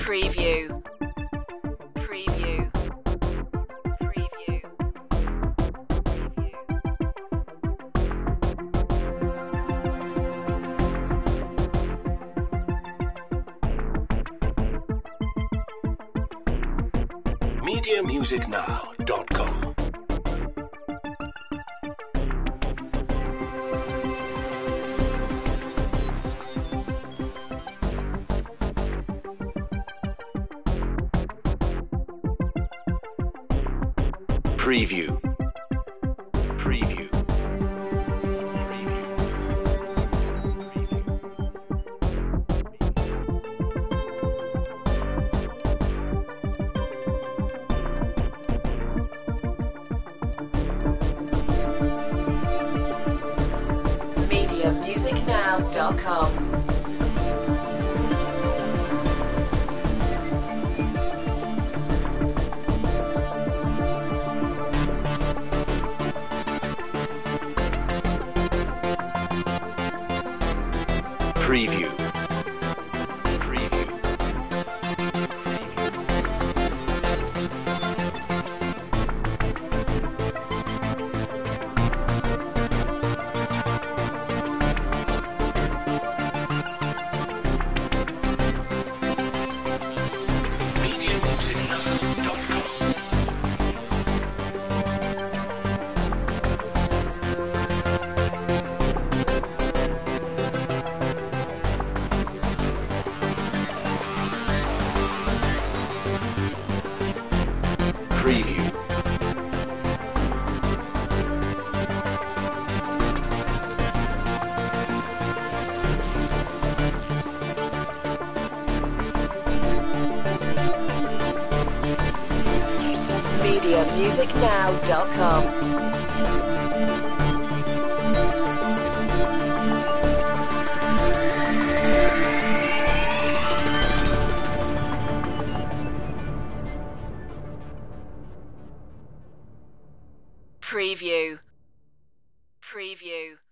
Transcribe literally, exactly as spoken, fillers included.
Preview. Preview. Preview. media music now dot com. Preview. Preview. media music now dot com. Preview. Preview. media music now dot com. Preview. media music now dot com. Preview. Preview.